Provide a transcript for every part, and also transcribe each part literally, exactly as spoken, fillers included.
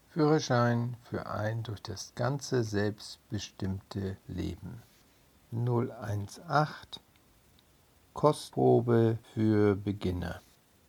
Führerschein für ein durch das ganze selbstbestimmte Leben. null eins acht Kostprobe für Beginner.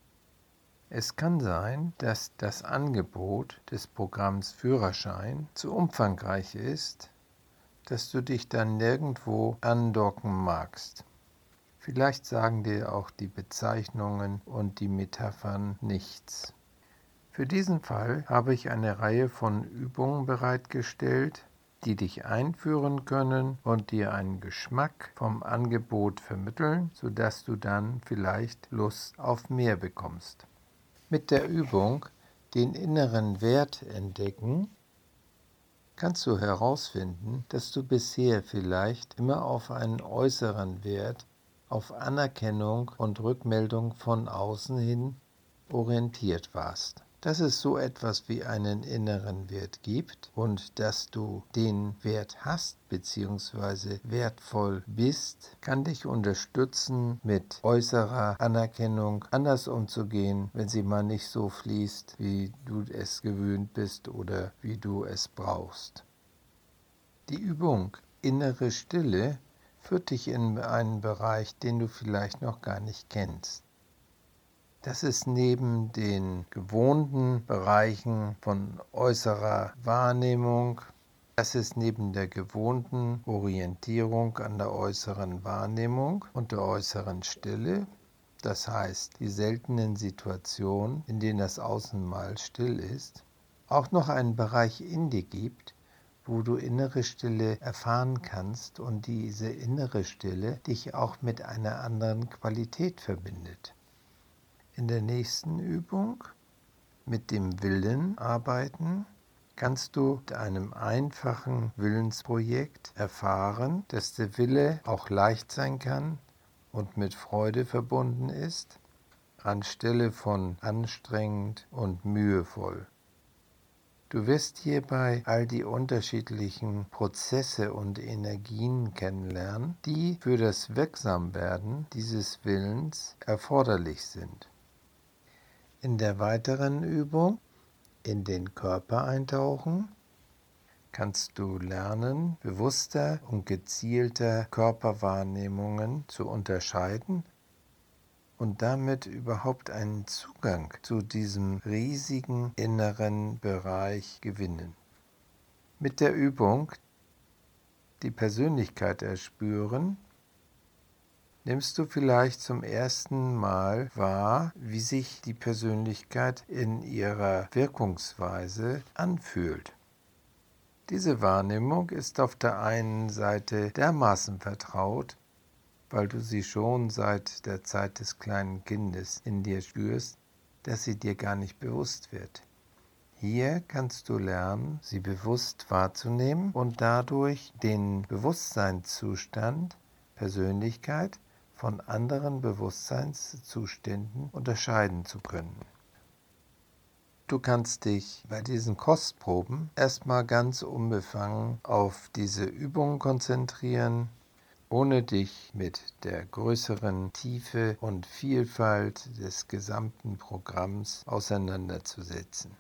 Es kann sein, dass das Angebot des Programms Führerschein zu umfangreich ist, dass du dich dann nirgendwo andocken magst. Vielleicht sagen dir auch die Bezeichnungen und die Metaphern nichts. Für diesen Fall habe ich eine Reihe von Übungen bereitgestellt, die dich einführen können und dir einen Geschmack vom Angebot vermitteln, sodass du dann vielleicht Lust auf mehr bekommst. Mit der Übung den inneren Wert entdecken kannst du herausfinden, dass du bisher vielleicht immer auf einen äußeren Wert, auf Anerkennung und Rückmeldung von außen hin orientiert warst. Dass es so etwas wie einen inneren Wert gibt und dass du den Wert hast bzw. wertvoll bist, kann dich unterstützen, mit äußerer Anerkennung anders umzugehen, wenn sie mal nicht so fließt, wie du es gewöhnt bist oder wie du es brauchst. Die Übung innere Stille führt dich in einen Bereich, den du vielleicht noch gar nicht kennst. Das ist neben den gewohnten Bereichen von äußerer Wahrnehmung, das ist neben der gewohnten Orientierung an der äußeren Wahrnehmung und der äußeren Stille, das heißt die seltenen Situationen, in denen das Außen mal still ist, auch noch einen Bereich in dir gibt, wo du innere Stille erfahren kannst und diese innere Stille dich auch mit einer anderen Qualität verbindet. In der nächsten Übung mit dem Willen arbeiten, kannst du mit einem einfachen Willensprojekt erfahren, dass der Wille auch leicht sein kann und mit Freude verbunden ist, anstelle von anstrengend und mühevoll. Du wirst hierbei all die unterschiedlichen Prozesse und Energien kennenlernen, die für das Wirksamwerden dieses Willens erforderlich sind. In der weiteren Übung, in den Körper eintauchen, kannst du lernen, bewusster und gezielter Körperwahrnehmungen zu unterscheiden und damit überhaupt einen Zugang zu diesem riesigen inneren Bereich gewinnen. Mit der Übung die Persönlichkeit erspüren, nimmst du vielleicht zum ersten Mal wahr, wie sich die Persönlichkeit in ihrer Wirkungsweise anfühlt. Diese Wahrnehmung ist auf der einen Seite dermaßen vertraut, weil du sie schon seit der Zeit des kleinen Kindes in dir spürst, dass sie dir gar nicht bewusst wird. Hier kannst du lernen, sie bewusst wahrzunehmen und dadurch den Bewusstseinszustand, Persönlichkeit, von anderen Bewusstseinszuständen unterscheiden zu können. Du kannst dich bei diesen Kostproben erstmal ganz unbefangen auf diese Übungen konzentrieren, ohne dich mit der größeren Tiefe und Vielfalt des gesamten Programms auseinanderzusetzen.